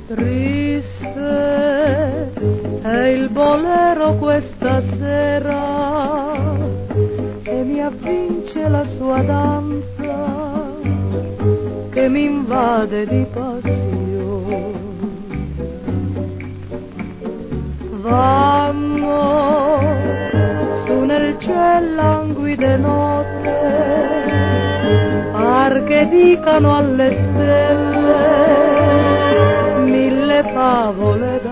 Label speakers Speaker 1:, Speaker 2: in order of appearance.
Speaker 1: Triste è il bolero questa sera e mi avvince la sua danza che mi invade di passione. Vanno su nel ciel languide notte, par che dicano alle stelle mille favole